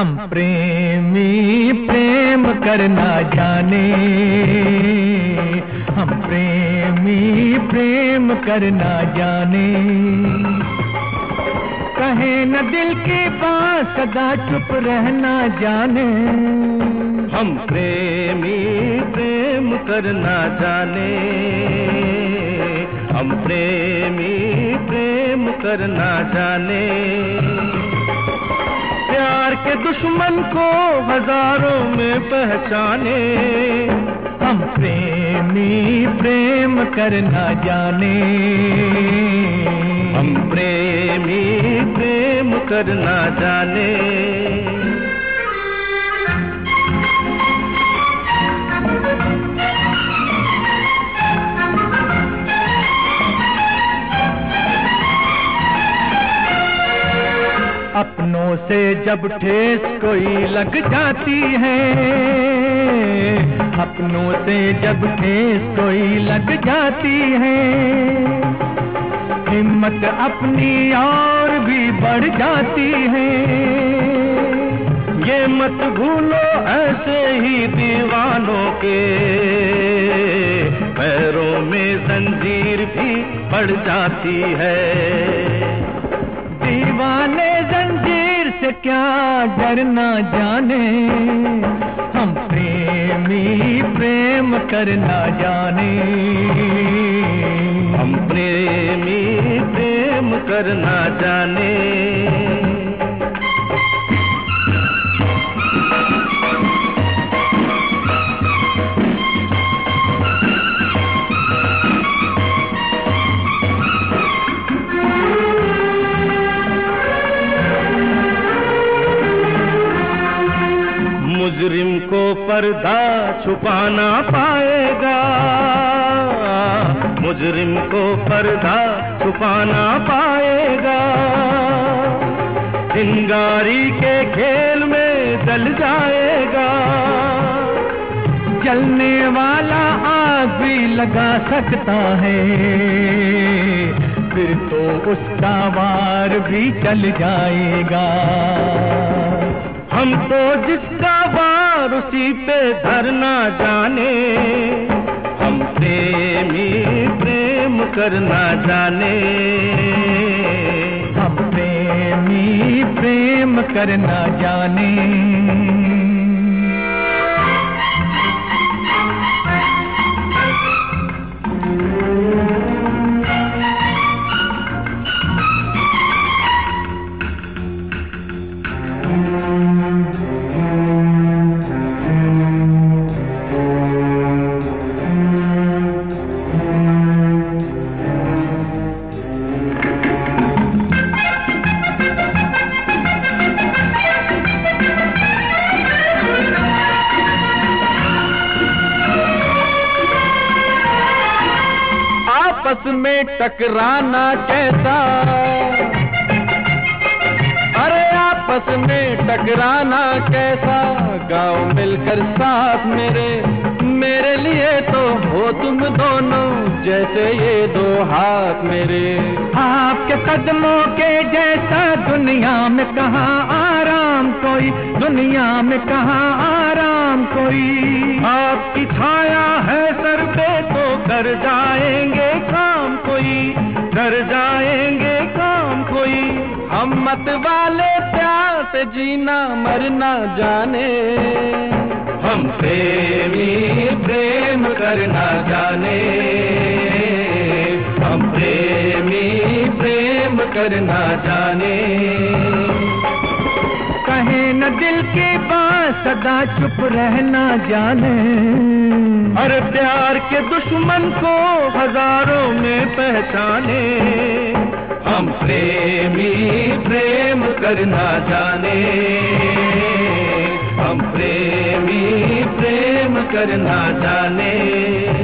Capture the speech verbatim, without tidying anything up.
हम प्रेमी प्रेम करना जाने, हम प्रेमी प्रेम करना जाने। कहे न दिल की बात सदा चुप रहना जाने, हम प्रेमी प्रेम करना जाने, हम प्रेमी प्रेम करना जाने। प्यार के दुश्मन को हजारों में पहचाने, हम प्रेमी प्रेम करना जाने, हम प्रेमी प्रेम करना जाने। अपनों से जब ठेस कोई लग जाती है, अपनों से जब ठेस कोई लग जाती है, हिम्मत अपनी और भी बढ़ जाती है। ये मत भूलो ऐसे ही दीवानों के पैरों में जंजीर भी पड़ जाती है। दीवाने जंजीर से क्या डरना जाने, हम प्रेमी प्रेम करना जाने, हम प्रेमी प्रेम करना जाने। मुजरिम को पर्दा छुपा ना पाएगा, मुजरिम को पर्दा छुपा ना पाएगा। चिंगारी के खेल में जल जाएगा, जलने वाला आग भी लगा सकता है, फिर तो उसका वार भी चल जाएगा। हम तो जिसका वार उसी पे धरना जाने, हम प्रेमी प्रेम करना जाने, हम प्रेमी प्रेम करना जाने। आपस में टकराना कैसा, अरे आपस में टकराना कैसा, गाँव मिलकर साथ मेरे, मेरे लिए तो हो तुम दोनों जैसे ये दो हाथ मेरे। आपके कदमों के जैसा दुनिया में कहाँ आराम कोई, दुनिया में कहाँ आराम कोई। आपकी छाया है सर पे तो कर जाएंगे काम कोई, कर जाएंगे काम कोई। हम मत वाले प्यार से जीना मरना जाने, हम प्रेमी प्रेम करना जाने, हम प्रेमी प्रेम करना जाने। कहे न दिल की बात सदा चुप रहना जाने, हर प्यार के दुश्मन को हजारों में पहचाने। हम प्रेमी प्रेम करना जाने, हम प्रेमी प्रेम करना जाने।